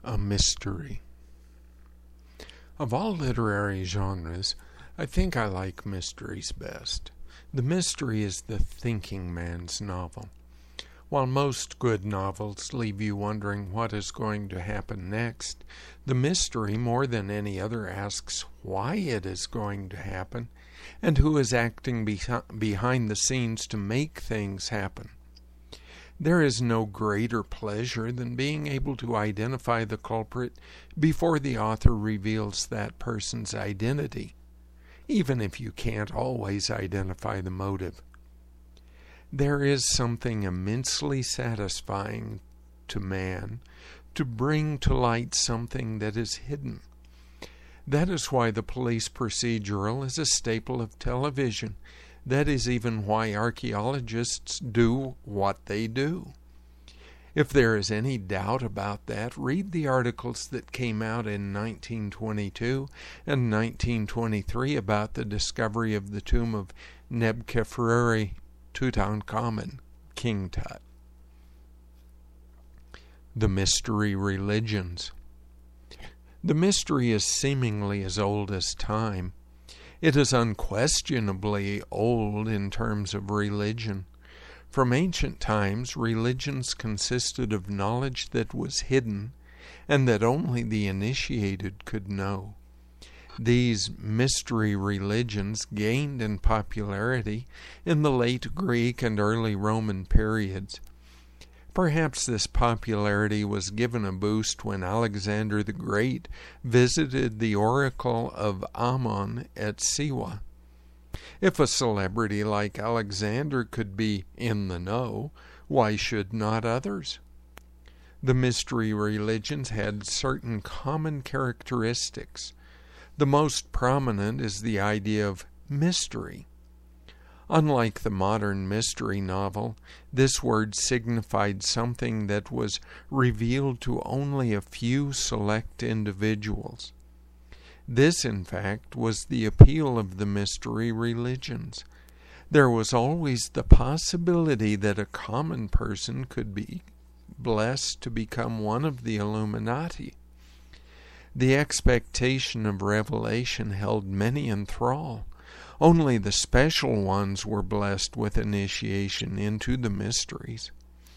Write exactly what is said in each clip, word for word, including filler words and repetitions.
A mystery. Of all literary genres, I think I like mysteries best. The mystery is the thinking man's novel. While most good novels leave you wondering what is going to happen next, the mystery, more than any other, asks why it is going to happen and who is acting be- behind the scenes to make things happen. There is no greater pleasure than being able to identify the culprit before the author reveals that person's identity, even if you can't always identify the motive. There is something immensely satisfying to man to bring to light something that is hidden. That is why the police procedural is a staple of television. That is even why archaeologists do what they do. If there is any doubt about that, read the articles that came out in nineteen twenty-two and nineteen twenty-three about the discovery of the tomb of Nebkefruri Tutankhamun, King Tut. The mystery religions. The mystery is seemingly as old as time. It is unquestionably old in terms of religion. From ancient times, religions consisted of knowledge that was hidden and that only the initiated could know. These mystery religions gained in popularity in the late Greek and early Roman periods. Perhaps this popularity was given a boost when Alexander the Great visited the oracle of Ammon at Siwa. If a celebrity like Alexander could be in the know, why should not others? The mystery religions had certain common characteristics. The most prominent is the idea of mystery. Unlike the modern mystery novel, this word signified something that was revealed to only a few select individuals. This, in fact, was the appeal of the mystery religions. There was always the possibility that a common person could be blessed to become one of the Illuminati. The expectation of revelation held many in thrall. Only the special ones were blessed with initiation into the mysteries.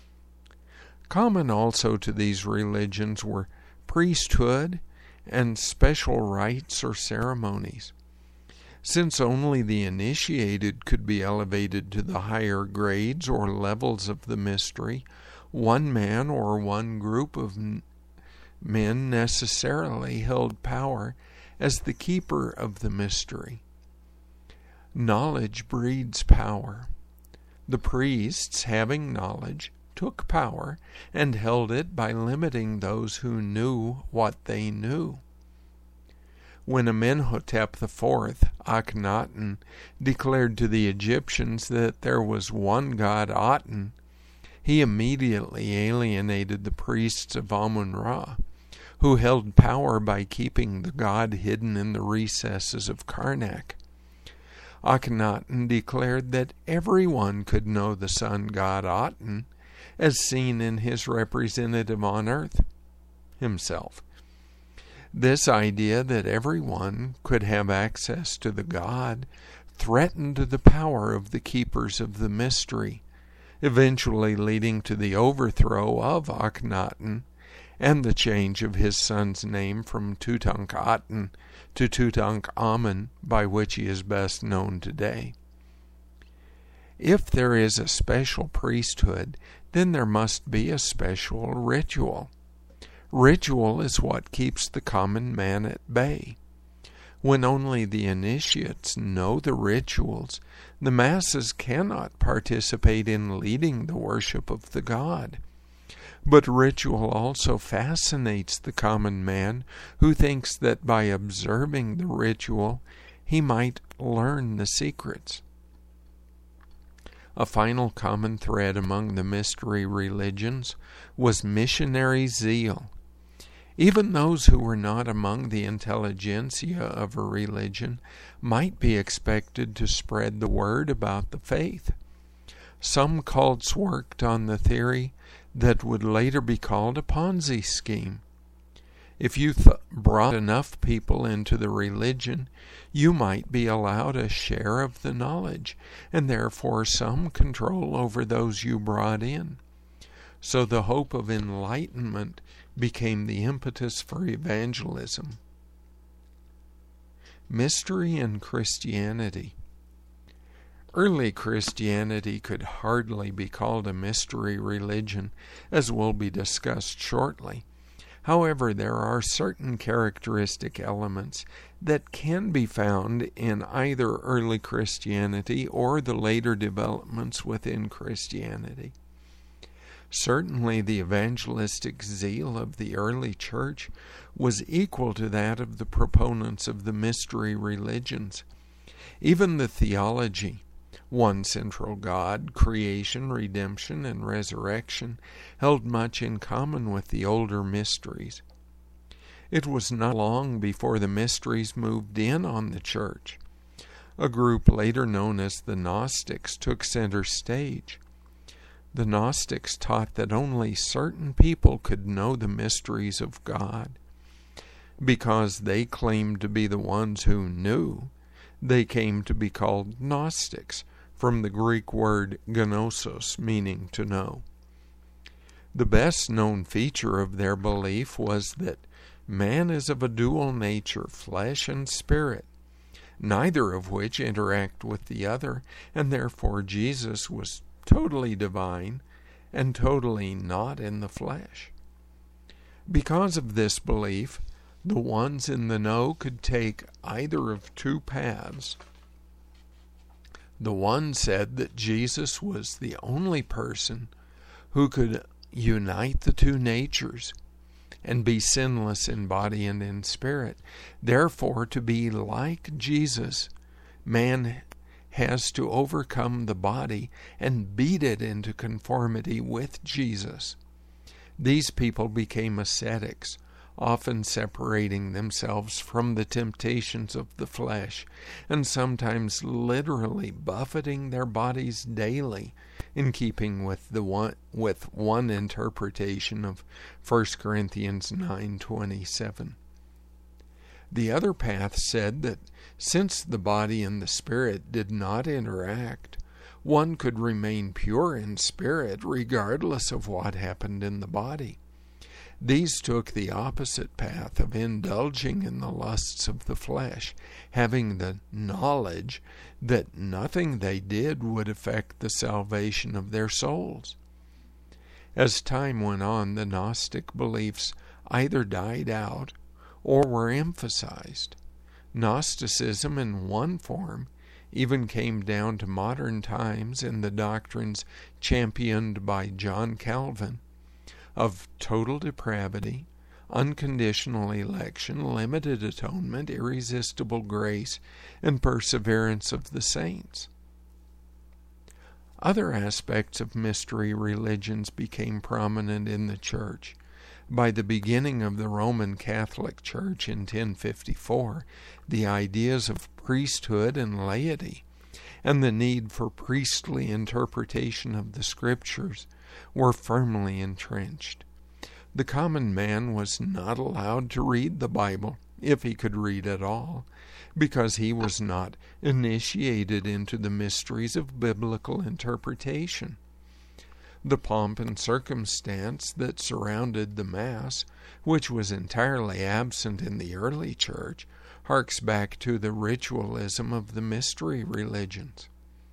Common also to these religions were priesthood and special rites or ceremonies. Since only the initiated could be elevated to the higher grades or levels of the mystery, one man or one group of men necessarily held power as the keeper of the mystery. Knowledge breeds power. The priests, having knowledge, took power and held it by limiting those who knew what they knew. When Amenhotep the Fourth, Akhenaten, declared to the Egyptians that there was one god Aten, he immediately alienated the priests of Amun-Ra, who held power by keeping the god hidden in the recesses of Karnak. Akhenaten declared that everyone could know the sun god Aten, as seen in his representative on earth, himself. This idea that everyone could have access to the god threatened the power of the keepers of the mystery, eventually leading to the overthrow of Akhenaten and the change of his son's name from Tutankhaten to Tutankhamun, by which he is best known today. If there is a special priesthood, then there must be a special ritual. Ritual is what keeps the common man at bay. When only the initiates know the rituals, the masses cannot participate in leading the worship of the god. But ritual also fascinates the common man, who thinks that by observing the ritual, he might learn the secrets. A final common thread among the mystery religions was missionary zeal. Even those who were not among the intelligentsia of a religion might be expected to spread the word about the faith. Some cults worked on the theory that would later be called a Ponzi scheme. If you th- brought enough people into the religion, you might be allowed a share of the knowledge, and therefore some control over those you brought in. So the hope of enlightenment became the impetus for evangelism. Mystery in Christianity. Early Christianity could hardly be called a mystery religion, as will be discussed shortly. However, there are certain characteristic elements that can be found in either early Christianity or the later developments within Christianity. Certainly, the evangelistic zeal of the early church was equal to that of the proponents of the mystery religions. Even the theology, one central God, creation, redemption, and resurrection, held much in common with the older mysteries. It was not long before the mysteries moved in on the church. A group later known as the Gnostics took center stage. The Gnostics taught that only certain people could know the mysteries of God. Because they claimed to be the ones who knew, they came to be called Gnostics, from the Greek word gnosos, meaning to know. The best known feature of their belief was that man is of a dual nature, flesh and spirit, neither of which interact with the other, and therefore Jesus was totally divine and totally not in the flesh. Because of this belief, the ones in the know could take either of two paths. The one said that Jesus was the only person who could unite the two natures and be sinless in body and in spirit. Therefore, to be like Jesus, man has to overcome the body and beat it into conformity with Jesus. These people became ascetics, often separating themselves from the temptations of the flesh, and sometimes literally buffeting their bodies daily, in keeping with the one with one interpretation of First Corinthians nine twenty-seven. The other path said that since the body and the spirit did not interact, one could remain pure in spirit regardless of what happened in the body. These took the opposite path of indulging in the lusts of the flesh, having the knowledge that nothing they did would affect the salvation of their souls. As time went on, the Gnostic beliefs either died out or were emphasized. Gnosticism in one form even came down to modern times in the doctrines championed by John Calvin of total depravity, unconditional election, limited atonement, irresistible grace, and perseverance of the saints. Other aspects of mystery religions became prominent in the church. By the beginning of the Roman Catholic Church in ten fifty-four, the ideas of priesthood and laity and the need for priestly interpretation of the Scriptures were firmly entrenched. The common man was not allowed to read the Bible, if he could read at all, because he was not initiated into the mysteries of biblical interpretation. The pomp and circumstance that surrounded the Mass, which was entirely absent in the early church, harks back to the ritualism of the mystery religions.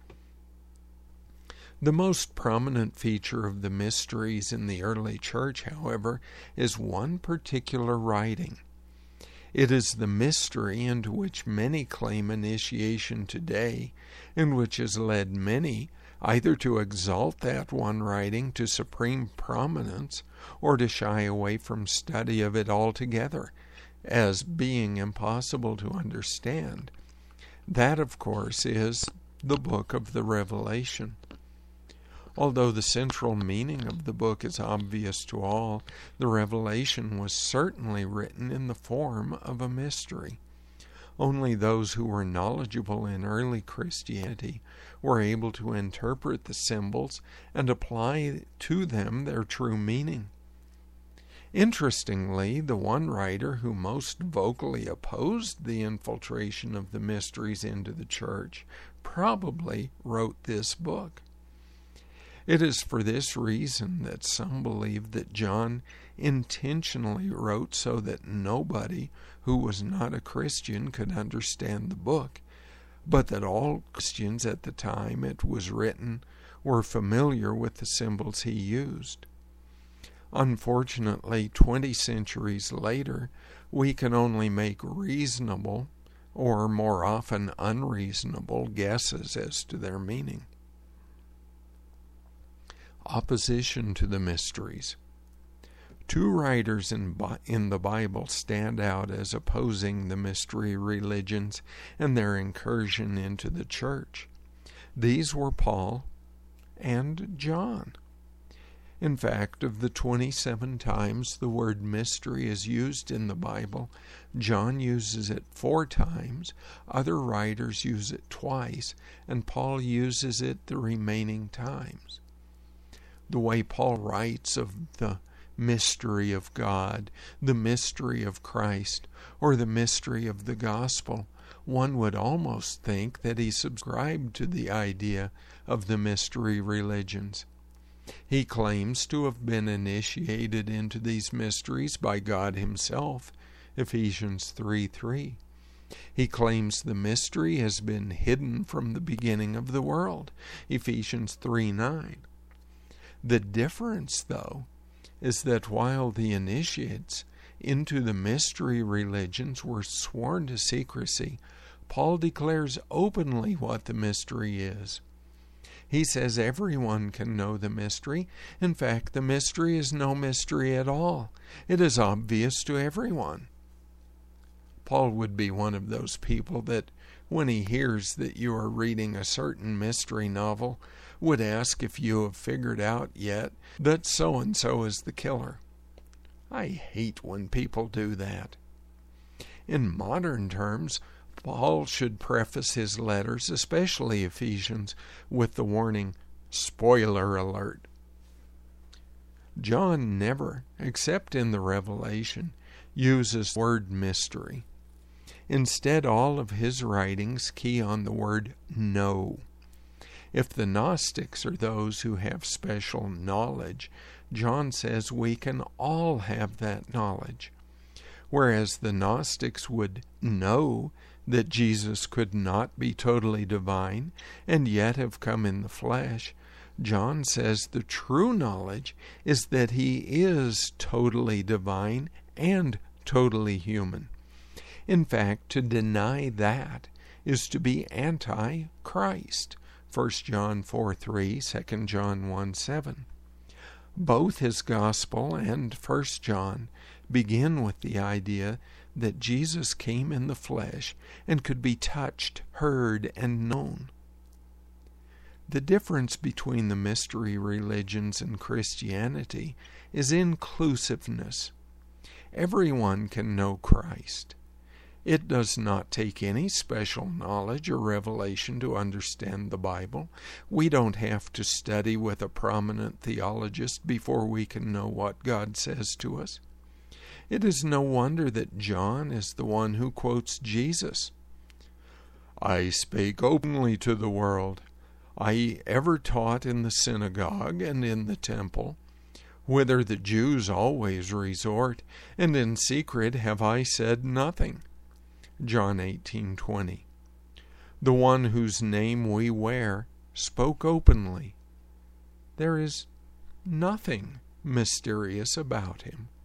The most prominent feature of the mysteries in the early church, however, is one particular writing. It is the mystery into which many claim initiation today, and which has led many either to exalt that one writing to supreme prominence or to shy away from study of it altogether, as being impossible to understand. That, of course, is the book of the Revelation. Although the central meaning of the book is obvious to all, the Revelation was certainly written in the form of a mystery. Only those who were knowledgeable in early Christianity were able to interpret the symbols and apply to them their true meaning. Interestingly, the one writer who most vocally opposed the infiltration of the mysteries into the church probably wrote this book. It is for this reason that some believe that John intentionally wrote so that nobody who was not a Christian could understand the book, but that all Christians at the time it was written were familiar with the symbols he used. Unfortunately, twenty centuries later, we can only make reasonable, or more often unreasonable, guesses as to their meaning. Opposition to the mysteries. Two writers in, in the Bible stand out as opposing the mystery religions and their incursion into the church. These were Paul and John. In fact, of the twenty-seven times the word mystery is used in the Bible, John uses it four times, other writers use it twice, and Paul uses it the remaining times. The way Paul writes of the mystery of God, the mystery of Christ, or the mystery of the gospel, one would almost think that he subscribed to the idea of the mystery religions. He claims to have been initiated into these mysteries by God himself, Ephesians three three. He claims the mystery has been hidden from the beginning of the world, Ephesians three nine. The difference, though, is that while the initiates into the mystery religions were sworn to secrecy, Paul declares openly what the mystery is. He says everyone can know the mystery. In fact, the mystery is no mystery at all. It is obvious to everyone. Paul would be one of those people that, when he hears that you are reading a certain mystery novel, would ask if you have figured out yet that so-and-so is the killer. I hate when people do that. In modern terms, Paul should preface his letters, especially Ephesians, with the warning, spoiler alert. John never, except in the Revelation, uses the word mystery. Instead, all of his writings key on the word know. If the Gnostics are those who have special knowledge, John says we can all have that knowledge. Whereas the Gnostics would know that Jesus could not be totally divine and yet have come in the flesh, John says the true knowledge is that he is totally divine and totally human. In fact, to deny that is to be anti-Christ. First John four three, Second John one seven. Both his Gospel and First John begin with the idea that Jesus came in the flesh and could be touched, heard, and known. The difference between the mystery religions and Christianity is inclusiveness. Everyone can know Christ. It does not take any special knowledge or revelation to understand the Bible. We don't have to study with a prominent theologist before we can know what God says to us. It is no wonder that John is the one who quotes Jesus. I spake openly to the world. I ever taught in the synagogue and in the temple, whither the Jews always resort, and in secret have I said nothing. John eighteen twenty. The one whose name we wear spoke openly. There is nothing mysterious about him.